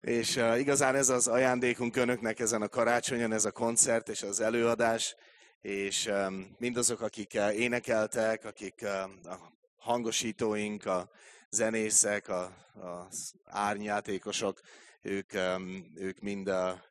És igazán ez az ajándékunk önöknek ezen a karácsonyon, ez a koncert és az előadás, és mindazok, akik énekeltek, akik a hangosítóink, a zenészek, az árnyjátékosok, ők mind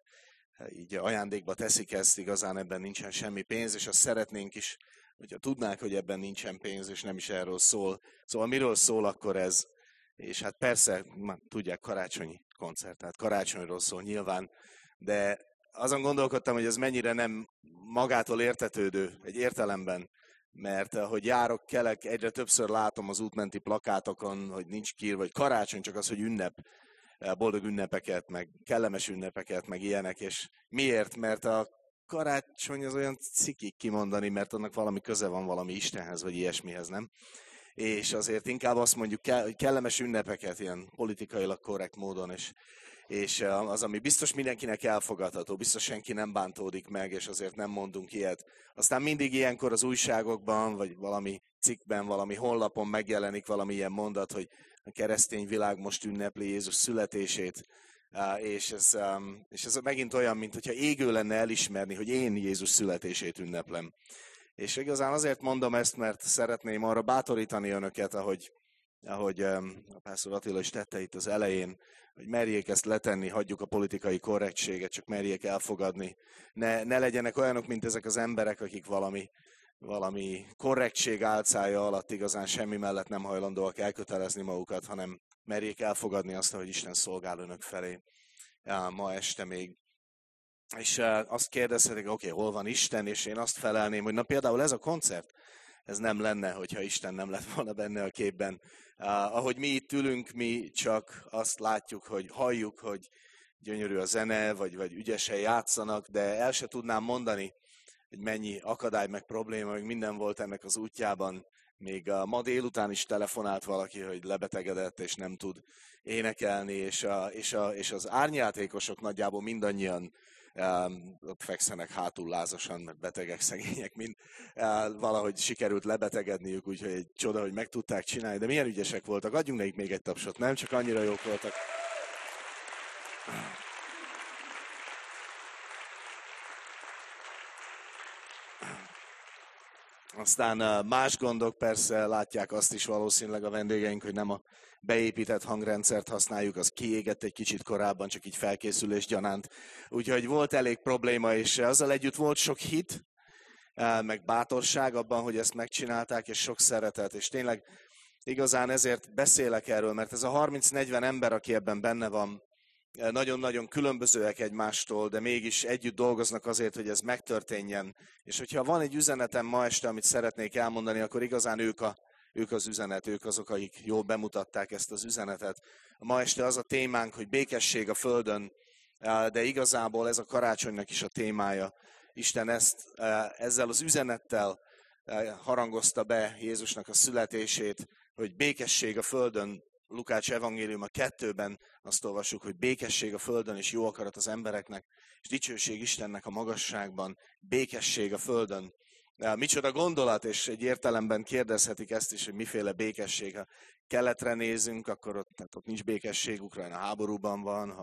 így ajándékba teszik ezt, igazán ebben nincsen semmi pénz, és azt szeretnénk is, hogyha tudnák, hogy ebben nincsen pénz, és nem is erről szól. Szóval miről szól akkor ez? És hát persze, tudják, karácsonyi koncert, tehát karácsonyról szól nyilván, de azon gondolkodtam, hogy ez mennyire nem magától értetődő egy értelemben, mert ahogy járok, kelek, egyre többször látom az útmenti plakátokon, hogy nincs kiírva, vagy karácsony, csak az, hogy ünnep, boldog ünnepeket, meg kellemes ünnepeket, meg ilyenek, és miért? Mert a karácsony az olyan cikik kimondani, mert annak valami köze van valami Istenhez, vagy ilyesmihez, nem? És azért inkább azt mondjuk, hogy kellemes ünnepeket, ilyen politikailag korrekt módon, és az, ami biztos mindenkinek elfogadható, biztos senki nem bántódik meg, és azért nem mondunk ilyet. Aztán mindig ilyenkor az újságokban, vagy valami cikkben, valami honlapon megjelenik valami ilyen mondat, hogy a keresztény világ most ünnepli Jézus születését, és ez megint olyan, mint hogyha égő lenne elismerni, hogy én Jézus születését ünneplem. És igazán azért mondom ezt, mert szeretném arra bátorítani önöket, ahogy a Pásztor Attila is tette itt az elején, hogy merjék ezt letenni, hagyjuk a politikai korrektséget, csak merjék elfogadni. Ne legyenek olyanok, mint ezek az emberek, akik valami korrektség álcája alatt igazán semmi mellett nem hajlandóak elkötelezni magukat, hanem merjék elfogadni azt, hogy Isten szolgál önök felé ma este még. És azt kérdezhetik, oké, hol van Isten, és én azt felelném, hogy na például ez a koncert, ez nem lenne, hogyha Isten nem lett volna benne a képben. Ahogy mi itt ülünk, mi csak azt látjuk, hogy halljuk, hogy gyönyörű a zene, vagy ügyesen játszanak, de el se tudnám mondani, hogy mennyi akadály, meg probléma, meg minden volt ennek az útjában. Még ma délután is telefonált valaki, hogy lebetegedett, és nem tud énekelni, és az árnyjátékosok nagyjából mindannyian ott fekszenek hátul lázasan, mert betegek, szegények, valahogy sikerült lebetegedniük, úgyhogy egy csoda, hogy meg tudták csinálni, de milyen ügyesek voltak. Adjunk nekik még egy tapsot, nem? Csak annyira jók voltak. Aztán más gondok, persze látják azt is valószínűleg a vendégeink, hogy nem a beépített hangrendszert használjuk, az kiégett egy kicsit korábban, csak így felkészülés gyanánt. Úgyhogy volt elég probléma, és azzal együtt volt sok hit, meg bátorság abban, hogy ezt megcsinálták, és sok szeretet. És tényleg igazán ezért beszélek erről, mert ez a 30-40 ember, aki ebben benne van, nagyon-nagyon különbözőek egymástól, de mégis együtt dolgoznak azért, hogy ez megtörténjen. És hogyha van egy üzenetem ma este, amit szeretnék elmondani, akkor igazán ők az üzenet, ők azok, akik jól bemutatták ezt az üzenetet. Ma este az a témánk, hogy békesség a földön, de igazából ez a karácsonynak is a témája. Isten ezzel az üzenettel harangozta be Jézusnak a születését, hogy békesség a földön. Lukács evangélium a 2-ben azt olvassuk, hogy békesség a földön és jó akarat az embereknek, és dicsőség Istennek a magasságban, békesség a földön. Micsoda gondolat, és egy értelemben kérdezhetik ezt is, hogy miféle békesség. Ha keletre nézünk, akkor ott nincs békesség, Ukrajna háborúban van,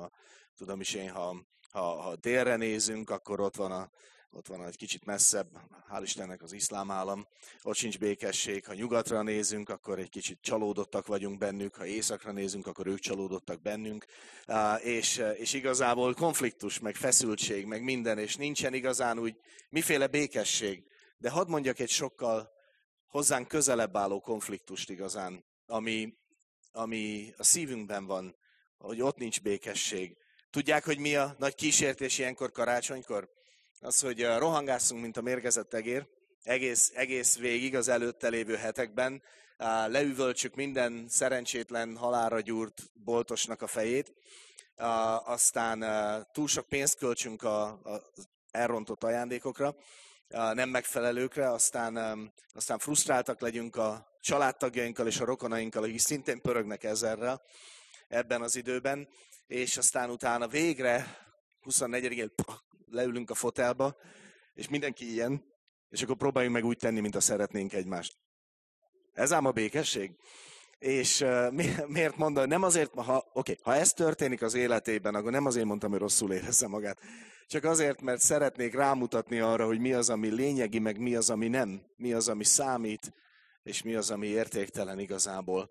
ha délre nézünk, akkor ott van egy kicsit messzebb, hál' Istennek az iszlám állam, ott sincs békesség. Ha nyugatra nézünk, akkor egy kicsit csalódottak vagyunk bennük, ha északra nézünk, akkor ők csalódottak bennünk, és igazából konfliktus, meg feszültség, meg minden, és nincsen igazán úgy miféle békesség. De hadd mondjak egy sokkal hozzánk közelebb álló konfliktust igazán, ami a szívünkben van, hogy ott nincs békesség. Tudják, hogy mi a nagy kísértés ilyenkor karácsonykor? Az, hogy rohangászunk, mint a mérgezett egér, egész végig az előtte lévő hetekben, leüvöltsük minden szerencsétlen halálra gyúrt boltosnak a fejét, aztán túl sok pénzt költsünk az elrontott ajándékokra, nem megfelelőkre, aztán frusztráltak legyünk a családtagjainkkal és a rokonainkkal, akik szintén pörögnek ezerrel ebben az időben, és aztán utána végre 24-én leülünk a fotelba, és mindenki ilyen, és akkor próbáljunk meg úgy tenni, mint a szeretnénk egymást. Ez ám a békesség. És miért mondom? Nem azért, ha ez történik az életében, akkor nem azért mondtam, hogy rosszul érezze magát. Csak azért, mert szeretnék rámutatni arra, hogy mi az, ami lényegi, meg mi az, ami nem. Mi az, ami számít, és mi az, ami értéktelen igazából.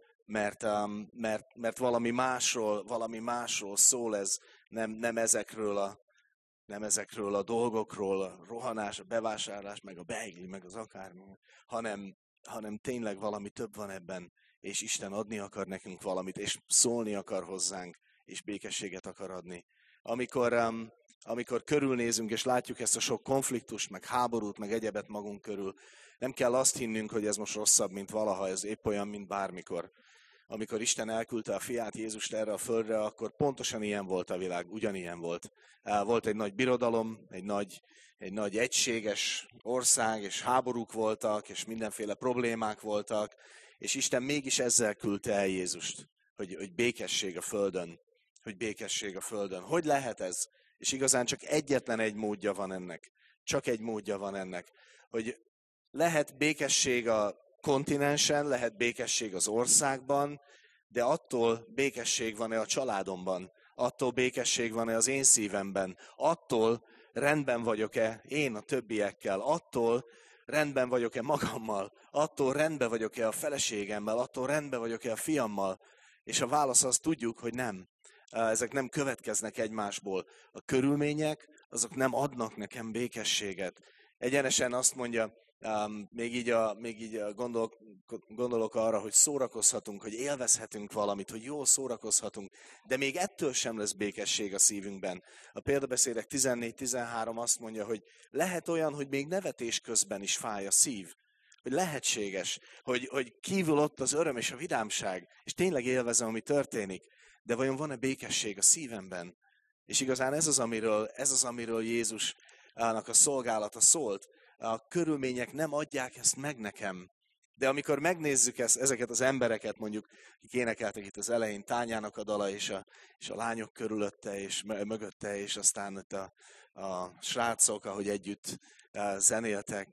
Mert valami másról szól ez, nem ezekről a dolgokról, a rohanás, a bevásárlás, meg a beigli, meg az akármi, hanem tényleg valami több van ebben, és Isten adni akar nekünk valamit, és szólni akar hozzánk, és békességet akar adni. Amikor körülnézünk, és látjuk ezt a sok konfliktust, meg háborút, meg egyebet magunk körül, nem kell azt hinnünk, hogy ez most rosszabb, mint valaha, ez épp olyan, mint bármikor. Amikor Isten elküldte a fiát, Jézust erre a földre, akkor pontosan ilyen volt a világ, ugyanilyen volt. Volt egy nagy birodalom, egy nagy egységes ország, és háborúk voltak, és mindenféle problémák voltak, és Isten mégis ezzel küldte el Jézust, hogy békesség a földön. Hogy békesség a földön. Hogy lehet ez? És igazán csak egyetlen egy módja van ennek. Csak egy módja van ennek. Hogy lehet békesség a kontinensen, lehet békesség az országban, de attól békesség van-e a családomban, attól békesség van-e az én szívemben, attól rendben vagyok-e én a többiekkel, attól rendben vagyok-e magammal, attól rendben vagyok-e a feleségemmel, attól rendben vagyok-e a fiammal, és a válasz az tudjuk, hogy nem. Ezek nem következnek egymásból. A körülmények, azok nem adnak nekem békességet. Egyenesen azt mondja, még így gondolok arra, hogy szórakozhatunk, hogy élvezhetünk valamit, hogy jól szórakozhatunk, de még ettől sem lesz békesség a szívünkben. A példabeszédek 14-13 azt mondja, hogy lehet olyan, hogy még nevetés közben is fáj a szív. Hogy lehetséges, hogy kívül ott az öröm és a vidámság, és tényleg élvezem, ami történik, de vajon van-e békesség a szívemben? És igazán ez az, amiről Jézusnak a szolgálata szólt. A körülmények nem adják ezt meg nekem. De amikor megnézzük ezeket az embereket, mondjuk, akik énekeltek itt az elején, Tányának a dala, és a lányok körülötte, és mögötte, és aztán itt a srácok, ahogy együtt zenéltek,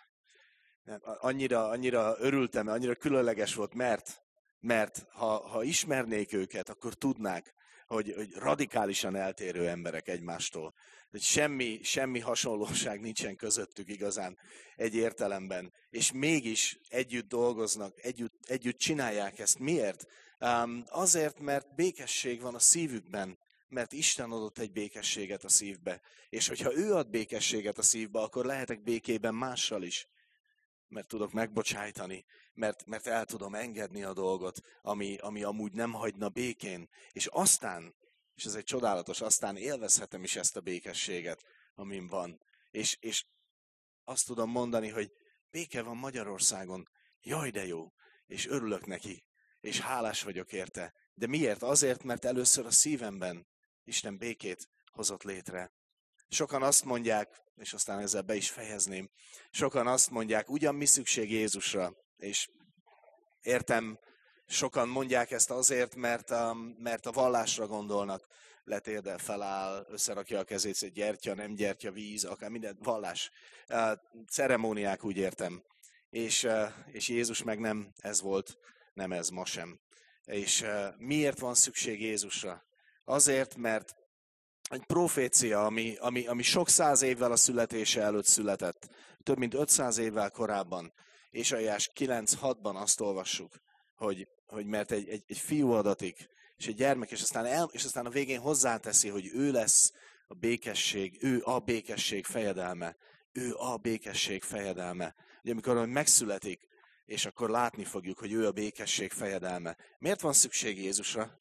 annyira örültem, annyira különleges volt, mert ha ismernék őket, akkor tudnák, hogy radikálisan eltérő emberek egymástól. Hogy semmi hasonlóság nincsen közöttük igazán egy értelemben. És mégis együtt dolgoznak, együtt csinálják ezt. Miért? Azért, mert békesség van a szívükben. Mert Isten adott egy békességet a szívbe. És hogyha ő ad békességet a szívbe, akkor lehetek békében mással is. Mert tudok megbocsájtani, mert el tudom engedni a dolgot, ami amúgy nem hagyna békén. És aztán, és ez egy csodálatos, aztán élvezhetem is ezt a békességet, amin van. És azt tudom mondani, hogy béke van Magyarországon, jaj de jó, és örülök neki, és hálás vagyok érte. De miért? Azért, mert először a szívemben Isten békét hozott létre. Sokan azt mondják, és aztán ezzel be is fejezném, sokan azt mondják, ugyan mi szükség Jézusra, és értem, sokan mondják ezt azért, mert a vallásra gondolnak, letérdel, feláll, összerakja a kezét, hogy gyertya, nem gyertya, víz, akár minden, vallás, ceremóniák, úgy értem. És Jézus meg nem ez volt, nem ez ma sem. És miért van szükség Jézusra? Azért, mert egy profécia, ami sok száz évvel a születése előtt született, több mint 500 évvel korábban, Ézsaiás 9:6-ban azt olvassuk, hogy mert egy fiú adatik, és egy gyermek, és aztán a végén hozzáteszi, hogy ő lesz a békesség, ő a békesség fejedelme. Ő a békesség fejedelme. Ugye amikor megszületik, és akkor látni fogjuk, hogy ő a békesség fejedelme. Miért van szükség Jézusra?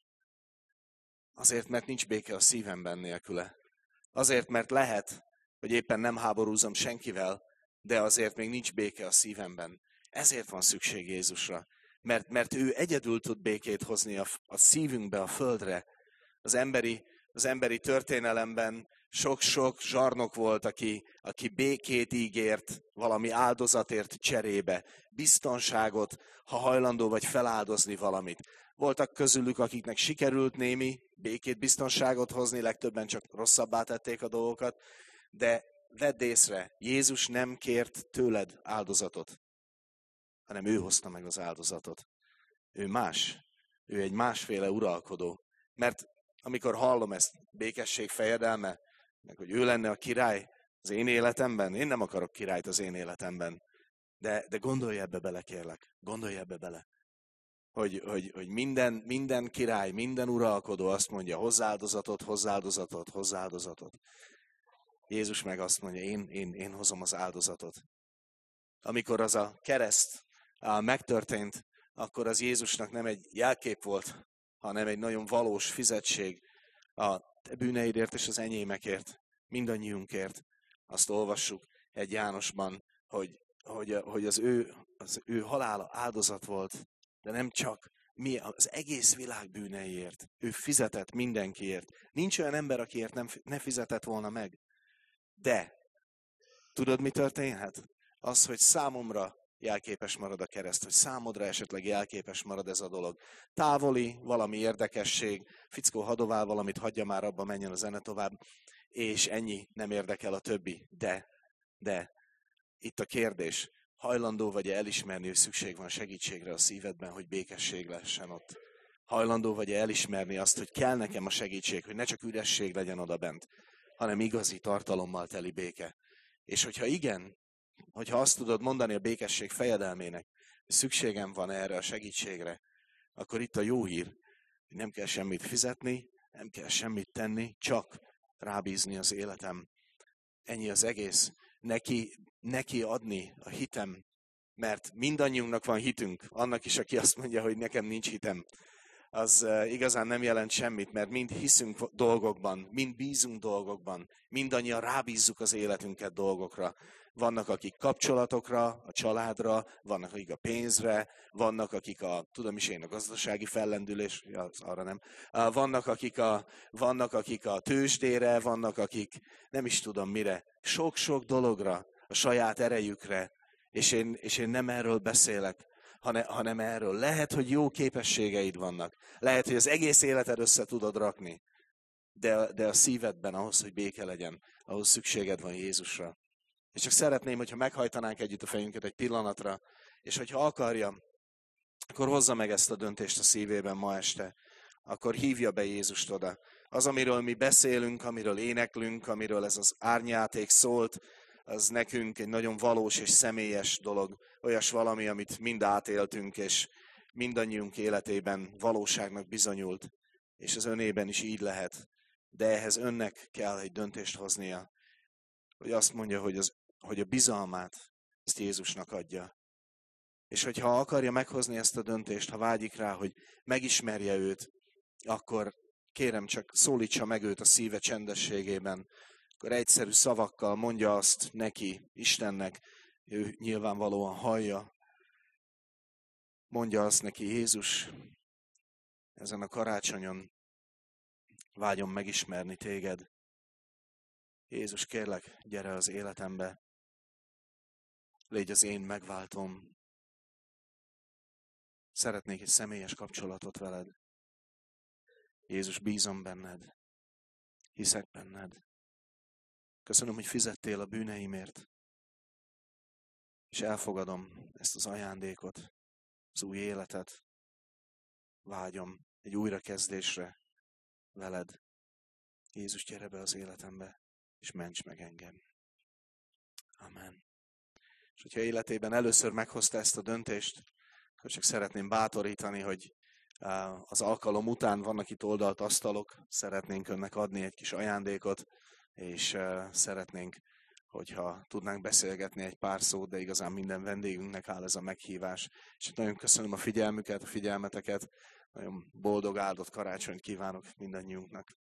Azért, mert nincs béke a szívemben nélküle. Azért, mert lehet, hogy éppen nem háborúzom senkivel, de azért még nincs béke a szívemben. Ezért van szükség Jézusra. Mert ő egyedül tud békét hozni a szívünkbe, a földre. Az emberi történelemben sok-sok zsarnok volt, aki békét ígért valami áldozatért cserébe. Biztonságot, ha hajlandó vagy feláldozni valamit. Voltak közülük, akiknek sikerült némi békét, biztonságot hozni, legtöbben csak rosszabbá tették a dolgokat, de vedd észre, Jézus nem kért tőled áldozatot, hanem ő hozta meg az áldozatot. Ő más. Ő egy másféle uralkodó. Mert amikor hallom ezt, békesség fejedelme, meg hogy ő lenne a király az én életemben, én nem akarok királyt az én életemben. De gondolj ebbe bele, kérlek. Gondolj ebbe bele. Hogy minden király, minden uralkodó azt mondja, hozzáldozatot, hozzáldozatot, hozzáldozatot. Jézus meg azt mondja, én hozom az áldozatot. Amikor az a kereszt megtörtént, akkor az Jézusnak nem egy jelkép volt, hanem egy nagyon valós fizetség a te bűneidért és az enyémekért, mindannyiunkért. Azt olvassuk egy Jánosban, hogy az ő halála áldozat volt, de nem csak mi, az egész világ bűneiért. Ő fizetett mindenkiért. Nincs olyan ember, akiért ne fizetett volna meg. De tudod, mi történhet? Az, hogy számomra jelképes marad a kereszt, hogy számodra esetleg jelképes marad ez a dolog. Távoli, valami érdekesség, fickó hadovál valamit, hagyja már abba, menjen a zene tovább, és ennyi, nem érdekel a többi. De itt a kérdés, hajlandó vagy-e elismerni, hogy szükség van segítségre a szívedben, hogy békesség lehessen ott? Hajlandó vagy-e elismerni azt, hogy kell nekem a segítség, hogy ne csak üresség legyen oda bent, hanem igazi tartalommal teli béke. És hogyha igen, hogyha azt tudod mondani a békesség fejedelmének, hogy szükségem van erre a segítségre, akkor itt a jó hír, hogy nem kell semmit fizetni, nem kell semmit tenni, csak rábízni az életem. Ennyi az egész. Neki adni a hitem, mert mindannyiunknak van hitünk. Annak is, aki azt mondja, hogy nekem nincs hitem, az igazán nem jelent semmit, mert mind hiszünk dolgokban, mind bízunk dolgokban, mindannyian rábízzuk az életünket dolgokra. Vannak, akik kapcsolatokra, a családra, vannak, akik a pénzre, vannak, akik a gazdasági fellendülés, arra nem, vannak, akik a tőzsdére, vannak, akik nem is tudom mire, sok-sok dologra, a saját erejükre, és én nem erről beszélek, hanem erről. Lehet, hogy jó képességeid vannak. Lehet, hogy az egész életed össze tudod rakni. De a szívedben ahhoz, hogy béke legyen, ahhoz szükséged van Jézusra. És csak szeretném, hogyha meghajtanánk együtt a fejünket egy pillanatra, és hogyha akarja, akkor hozza meg ezt a döntést a szívében ma este. Akkor hívja be Jézust oda. Az, amiről mi beszélünk, amiről éneklünk, amiről ez az árnyjáték szólt, az nekünk egy nagyon valós és személyes dolog. Olyas valami, amit mind átéltünk, és mindannyiunk életében valóságnak bizonyult. És az önében is így lehet. De ehhez önnek kell egy döntést hoznia. Hogy azt mondja, hogy a bizalmát ezt Jézusnak adja. És hogyha akarja meghozni ezt a döntést, ha vágyik rá, hogy megismerje őt, akkor kérem csak szólítsa meg őt a szíve csendességében. Akkor egyszerű szavakkal mondja azt neki, Istennek, ő nyilvánvalóan hallja. Mondja azt neki, Jézus, ezen a karácsonyon vágyom megismerni téged. Jézus, kérlek, gyere az életembe. Légy az én megváltom. Szeretnék egy személyes kapcsolatot veled. Jézus, bízom benned. Hiszek benned. Köszönöm, hogy fizettél a bűneimért. És elfogadom ezt az ajándékot, az új életet. Vágyom egy újrakezdésre veled. Jézus, gyere be az életembe, és ments meg engem. Amen. És hogyha életében először meghozta ezt a döntést, akkor csak szeretném bátorítani, hogy az alkalom után vannak itt oldalt asztalok, szeretnénk önnek adni egy kis ajándékot, és szeretnénk, hogyha tudnánk beszélgetni egy pár szót, de igazán minden vendégünknek áll ez a meghívás. És nagyon köszönöm a figyelmüket, a figyelmeteket, nagyon boldog, áldott karácsonyt kívánok mindannyiunknak.